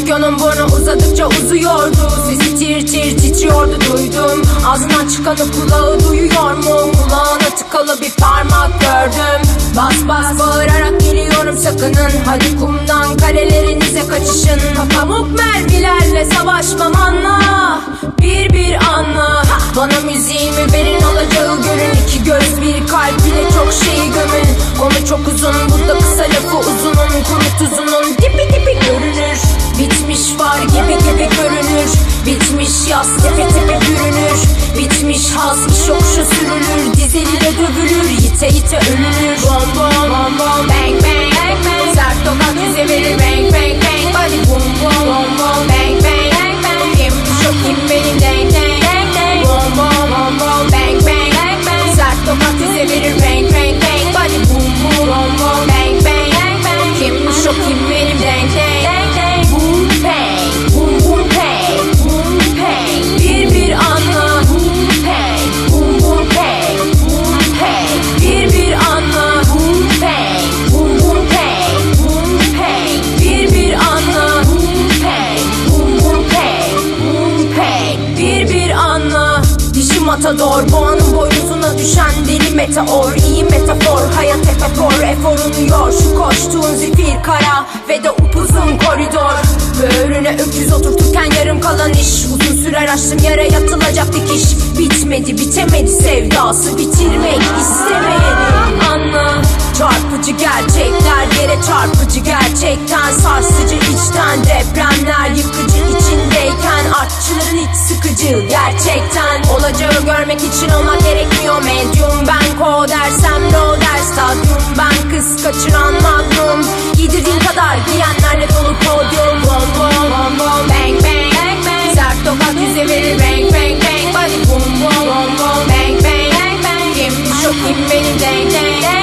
Afyon'un burnu uzadıkça uzuyordu. Sesi tir tir titriyordu duydum. Ağzından çıkanı kulağı duyuyor mu? Kulağına tıkalı bir parmak gördüm. Bas bas bağırarak geliyorum sakının. Hadi kumdan kalelerinize kaçışın. Pamuk mermilerle savaşmam anla. Bir anla. Bana müziğimi verin alacağı görün. İki göz bir kalp ile çok şeyi gömün. Konu çok uzun burada kısa lafı uzunun. Kuru tuzunun dibi görünür. Bitmiş var gibi görünür. Bitmiş yaz tepe bürünür. Bitmiş haz iş yokuşa sürülür. Dizeliyle dövülür yite ölünür. Bom bom bom bom bang bang bang bang. Sert tokat yüze verir bang bang bang. Body boom boom bom bom bang bang bang bang. Kim şu kim benim dang dang dang dang. Bom bom bom bom bang bang bang bang. Sert tokat yüze verir bang bang bang. Body boom boom bom bom bang bang bang bang. Kim şu kim benim dang dang dang dang. Boom bang boom boom bang boom bang. Bir anla boom bang boom boom bang boom bang. Bir anla boom bang boom boom bang boom bang. Bir anla boom bang boom boom bang boom bang. Bir anla. Dişi matador boğanın boynuzuna düşen deli meteor. İyi metafor hayat hep eforunu yor. Şu koştuğun zifir kara ve de upuzun koridor. Böğrüne öküz oturturken yarım kalan iş. Uzun sürer açtım yere yatılacak dikiş. Bitemedi sevdası bitirmek istemeyeni anla. Çarpıcı gerçekler yere çarpıcı gerçekten. Sarsıcı içten depremler yıkıcı içindeyken. Artçıların iç sıkıcı gerçekten. Olacağı görmek için olmak gerekmiyor medyum. Ben ko dersem no der stadyum. Ben kız kaçıran magnum. Giydirdiğin kadar giyenlerle dolu podyum. Bom bom bom bom bang bang bang bang. Sert tokat yüze verir bang bang bang. Body boom boom bom bom bang bang bang bang. Kim şu kim benim dang dang dang.